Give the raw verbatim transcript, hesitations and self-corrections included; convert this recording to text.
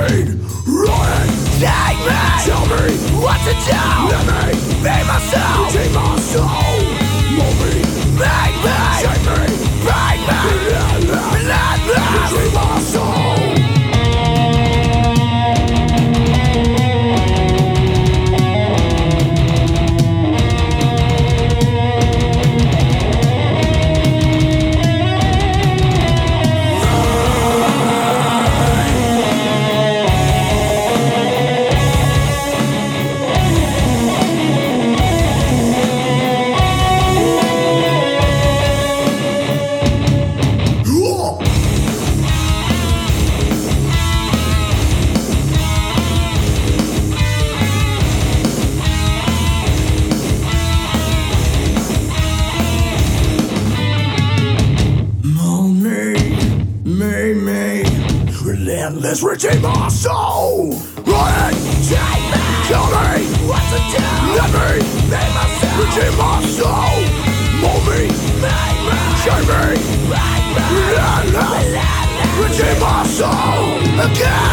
Read, write, take me. Tell me what to do. Let me be myself. Take my soul. Mold me, make me. Shape me, break me. Let me, let me. Retrieve my soul. Relentless, retain my soul. Run, take me. Tell me what to do. Let me be myself. Retain my soul. Mold me, make me. Shape me, break me. Relentless, retain my soul again.